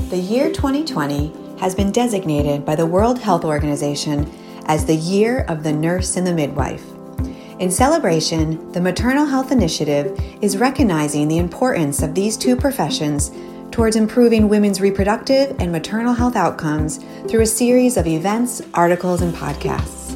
The year 2020 has been designated by the World Health Organization as the Year of the Nurse and the Midwife. In celebration, the Maternal Health Initiative is recognizing the importance of these two professions towards improving women's reproductive and maternal health outcomes through a series of events, articles, and podcasts.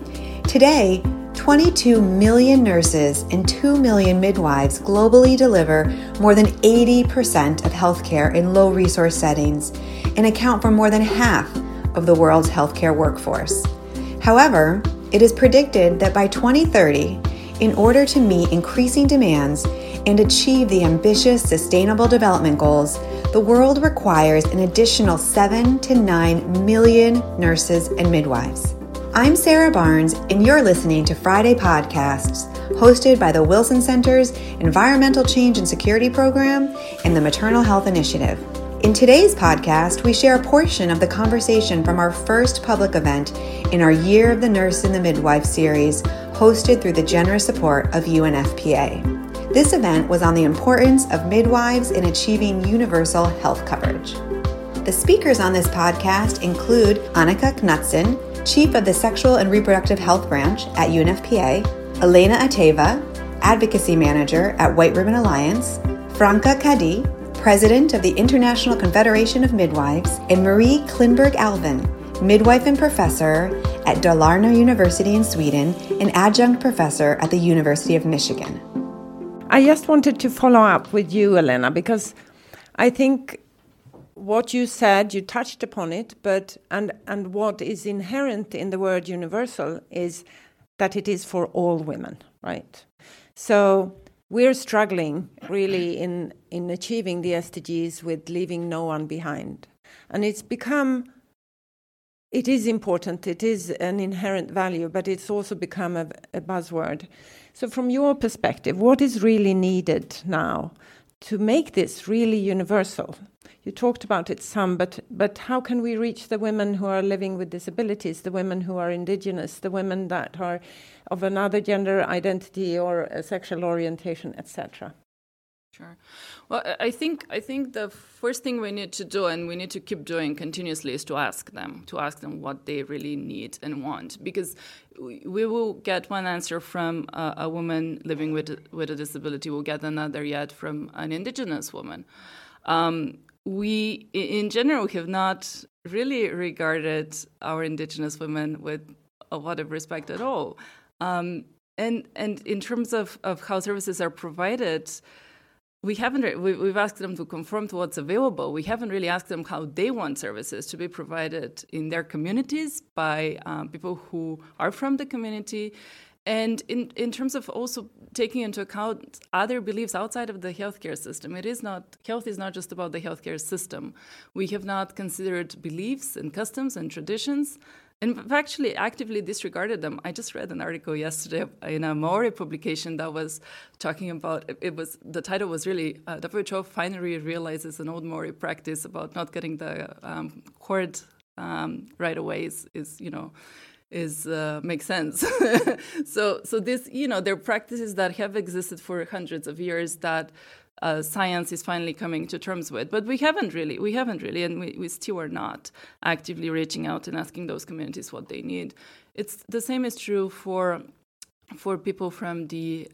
Today, 22 million nurses and 2 million midwives globally deliver more than 80% of healthcare in low-resource settings and account for more than half of the world's healthcare workforce. However, it is predicted that by 2030, in order to meet increasing demands and achieve the ambitious Sustainable Development Goals, the world requires an additional 7 to 9 million nurses and midwives. I'm Sarah Barnes, and you're listening to Friday Podcasts, hosted by the Wilson Center's Environmental Change and Security Program and the Maternal Health Initiative. In today's podcast, we share a portion of the conversation from our first public event in our Year of the Nurse and the Midwife series, hosted through the generous support of UNFPA. This event was on the importance of midwives in achieving universal health coverage. The speakers on this podcast include Annika Knudsen, Chief of the Sexual and Reproductive Health Branch at UNFPA, Elena Ateva, Advocacy Manager at White Ribbon Alliance, Franca Kadi, President of the International Confederation of Midwives, and Marie Klinberg Alvin, Midwife and Professor at Dalarna University in Sweden and Adjunct Professor at the University of Michigan. I just wanted to follow up with you, Elena, because I think what you said, you touched upon it, but and what is inherent in the word universal is that it is for all women, right? So we're struggling really in achieving the SDGs with leaving no one behind. And it is important, it is an inherent value, but it's also become a buzzword. So from your perspective, what is really needed now to make this really universal? You talked about it some, but how can we reach the women who are living with disabilities, the women who are indigenous, the women that are of another gender identity or a sexual orientation, etc.? Sure. Well, I think the first thing we need to do, and we need to keep doing continuously, is to ask them what they really need and want, because we will get one answer from a woman living with a disability, we'll get another yet from an indigenous woman. We, in general, have not really regarded our indigenous women with a lot of respect at all. And in terms of how services are provided, we've asked them to conform to what's available. We haven't really asked them how they want services to be provided in their communities by people who are from the community. And in terms of also taking into account other beliefs outside of the healthcare system, health is not just about the healthcare system. We have not considered beliefs and customs and traditions, and we've actually actively disregarded them. I just read an article yesterday in a Maori publication that was talking about, the title was really, WHO finally realizes an old Maori practice about not getting the cord right away makes sense. So this, there are practices that have existed for hundreds of years that science is finally coming to terms with, but we haven't really, and we still are not actively reaching out and asking those communities what they need. It's the same is true for people from the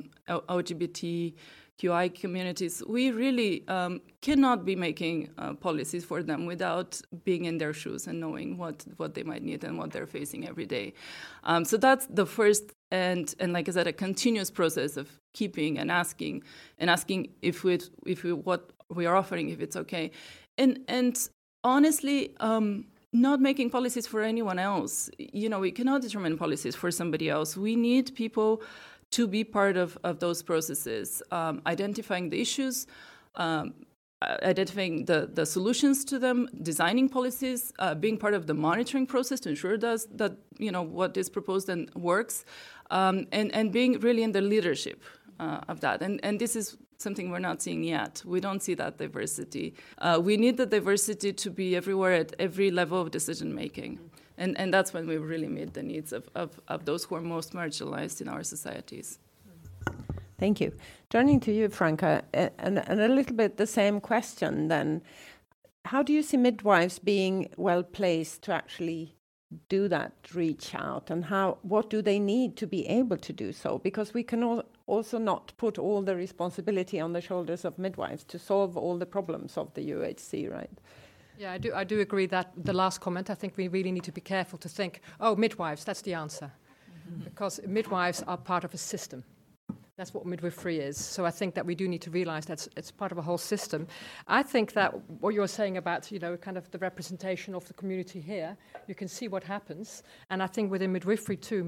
LGBTQI communities. We really cannot be making policies for them without being in their shoes and knowing what they might need and what they're facing every day. So that's the first, and like I said, a continuous process of keeping and asking if what we are offering, if it's okay, and honestly, not making policies for anyone else. We cannot determine policies for somebody else. We need people to be part of those processes, identifying the issues, identifying the solutions to them, designing policies, being part of the monitoring process to ensure that what is proposed and works, and being really in the leadership of that. And this is something we're not seeing yet. We don't see that diversity. We need the diversity to be everywhere at every level of decision making. And that's when we really meet the needs of those who are most marginalized in our societies. Thank you. Turning to you, Franca, and a little bit the same question then. how do you see midwives being well placed to actually do that reach out, and what do they need to be able to do so? Because we can also not put all the responsibility on the shoulders of midwives to solve all the problems of the UHC, right? Yeah, I do agree that the last comment, I think we really need to be careful to think, oh, midwives, that's the answer. Because midwives are part of a system. That's what midwifery is. So I think that we do need to realize that it's part of a whole system. I think that what you're saying about, kind of the representation of the community here, you can see what happens. And I think within midwifery too,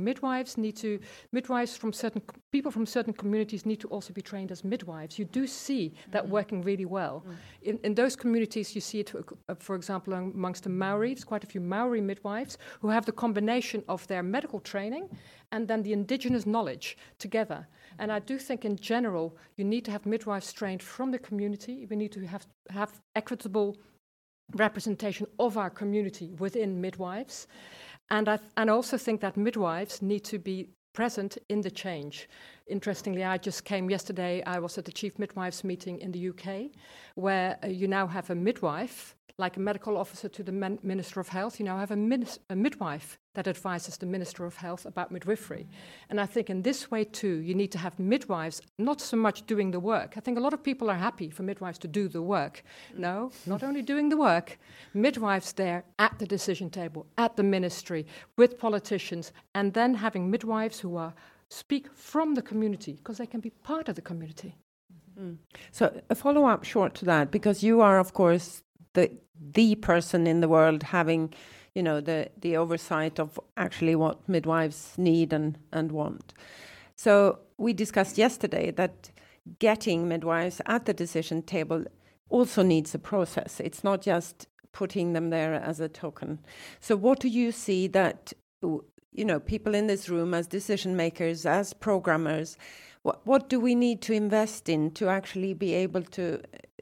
people from certain communities need to also be trained as midwives. You do see that working really well. In those communities, you see it, for example, amongst the Maori, there's quite a few Maori midwives who have the combination of their medical training and then the indigenous knowledge together. And I do think in general, you need to have midwives trained from the community. We need to have equitable representation of our community within midwives. And I also think that midwives need to be present in the change. Interestingly, I just came yesterday, I was at the Chief Midwives meeting in the UK, where you now have a midwife, like a medical officer to the Minister of Health, you now have a midwife that advises the Minister of Health about midwifery. And I think in this way too, you need to have midwives not so much doing the work. I think a lot of people are happy for midwives to do the work. No, not only doing the work, midwives there at the decision table, at the ministry, with politicians, and then having midwives who speak from the community, because they can be part of the community. So a follow-up short to that, because you are, of course, the person in the world having, the oversight of actually what midwives need and want. So we discussed yesterday that getting midwives at the decision table also needs a process. It's not just putting them there as a token. So what do you see that, people in this room as decision makers, as programmers, what do we need to invest in to actually be able to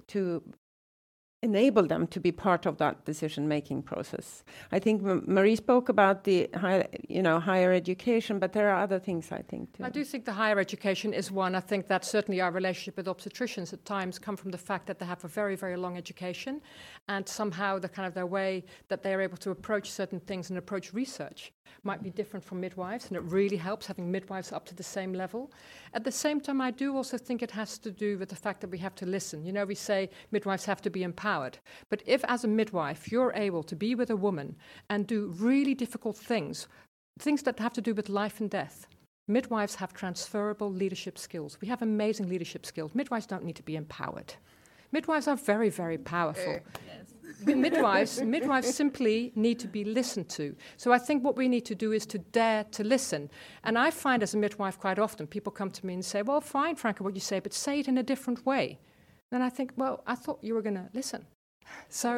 enable them to be part of that decision-making process? I think Marie spoke about the higher education, but there are other things, I think, too. I do think the higher education is one. I think that certainly our relationship with obstetricians at times come from the fact that they have a very, very long education, and somehow their way that they're able to approach certain things and approach research might be different from midwives, and it really helps having midwives up to the same level. At the same time, I do also think it has to do with the fact that we have to listen. We say midwives have to be empowered. But if as a midwife you're able to be with a woman and do really difficult things that have to do with life and death, midwives have transferable leadership skills. We have amazing leadership skills. Midwives don't need to be empowered. Midwives are very, very powerful. Midwives simply need to be listened to. So I think what we need to do is to dare to listen. And I find as a midwife quite often, people come to me and say, well, fine, Franca, what you say, but say it in a different way. Then I think, well, I thought you were going to listen. So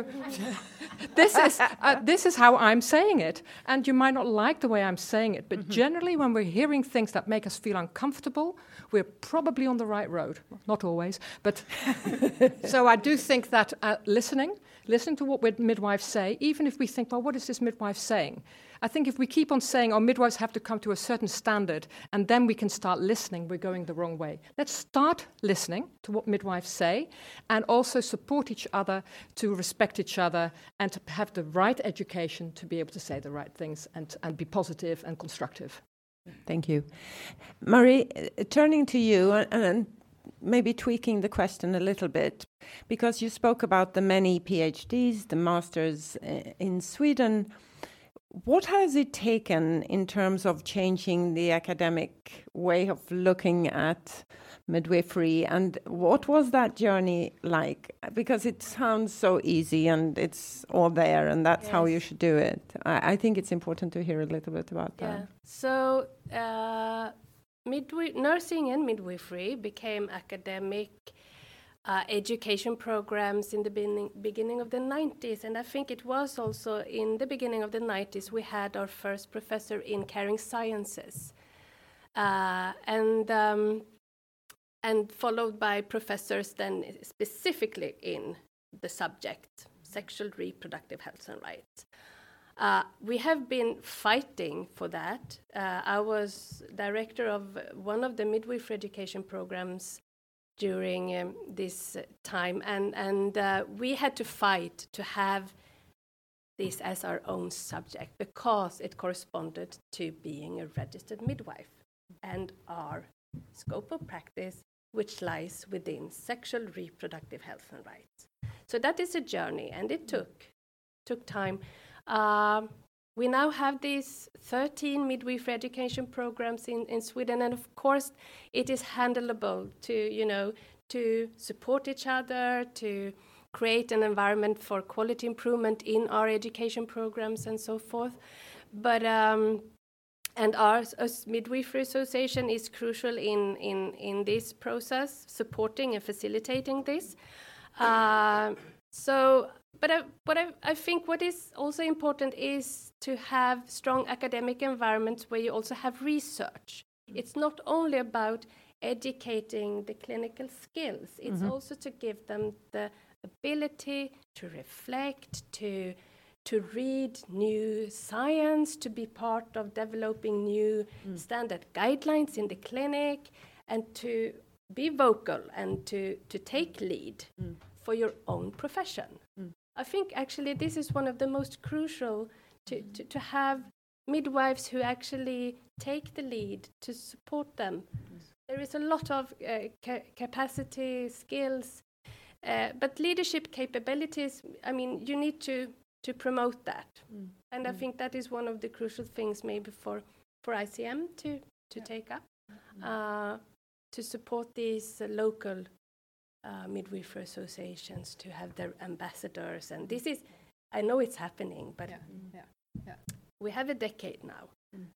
this is how I'm saying it. And you might not like the way I'm saying it, but generally when we're hearing things that make us feel uncomfortable, we're probably on the right road. Not always, but so I do think that listening to what midwives say, even if we think, well, what is this midwife saying? I think if we keep on saying, oh, midwives have to come to a certain standard, and then we can start listening, we're going the wrong way. Let's start listening to what midwives say, and also support each other to respect each other, and to have the right education to be able to say the right things and be positive and constructive. Thank you. Marie, turning to you and maybe tweaking the question a little bit, because you spoke about the many PhDs, the masters in Sweden. What has it taken in terms of changing the academic way of looking at midwifery, and what was that journey like? Because it sounds so easy and it's all there and that's how you should do it. I think it's important to hear a little bit about that. So nursing and midwifery became academic education programs in the beginning of the 90s, and I think it was also in the beginning of the 90s we had our first professor in caring sciences, and followed by professors then specifically in the subject sexual reproductive health and rights. We have been fighting for that. I was director of one of the midwifery education programs during this time, and we had to fight to have this as our own subject because it corresponded to being a registered midwife and our scope of practice, which lies within sexual reproductive health and rights. So that is a journey, and it took time. We now have these 13 midwifery education programs in Sweden, and of course it is handleable to support each other, to create an environment for quality improvement in our education programs and so forth. But and our Midwifery Association is crucial in this process, supporting and facilitating this. But I think what is also important is to have strong academic environments where you also have research. It's not only about educating the clinical skills, it's also to give them the ability to reflect, to read new science, to be part of developing new standard guidelines in the clinic, and to be vocal and to take lead for your own profession. I think actually this is one of the most crucial to have midwives who actually take the lead, to support them. There is a lot of capacity, skills, but leadership capabilities, I mean, you need to promote that. And I think that is one of the crucial things maybe for ICM to take up, to support these local midwifery associations, to have their ambassadors. And this is, I know it's happening, but we have a decade now.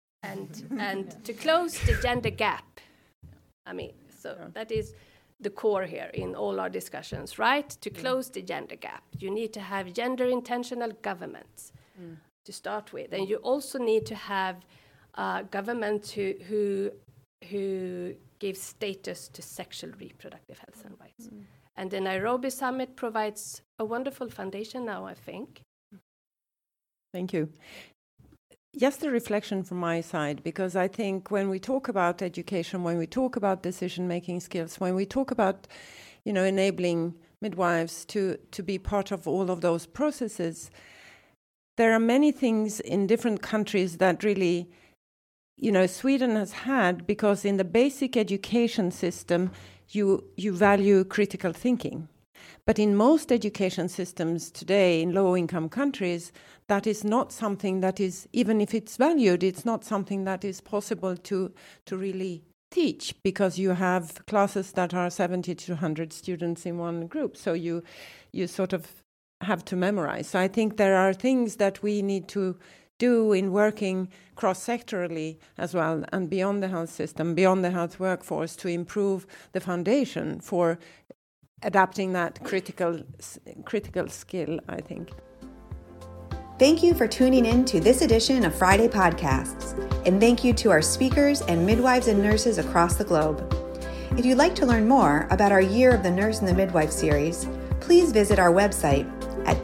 And to close the gender gap, I mean, so that is the core here in all our discussions, right? To close the gender gap, you need to have gender-intentional governments to start with. And you also need to have governments who give status to sexual reproductive health and rights. And the Nairobi Summit provides a wonderful foundation now, I think. Thank you. Just a reflection from my side, because I think when we talk about education, when we talk about decision-making skills, when we talk about, enabling midwives to be part of all of those processes, there are many things in different countries that really, Sweden has had, because in the basic education system, you value critical thinking. But in most education systems today in low-income countries, that is not something that is, even if it's valued, it's not something that is possible to really teach, because you have classes that are 70 to 100 students in one group. So you sort of have to memorize. So I think there are things that we need to do in working cross-sectorally as well, and beyond the health system, beyond the health workforce, to improve the foundation for adapting that critical skill, I think. Thank you for tuning in to this edition of Friday Podcasts, and thank you to our speakers and midwives and nurses across the globe. If you'd like to learn more about our Year of the Nurse and the Midwife series, please visit our website at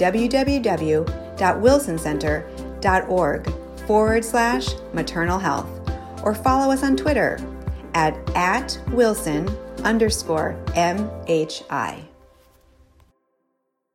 www.wilsoncenter.org/maternal health, or follow us on Twitter at Wilson_MHI.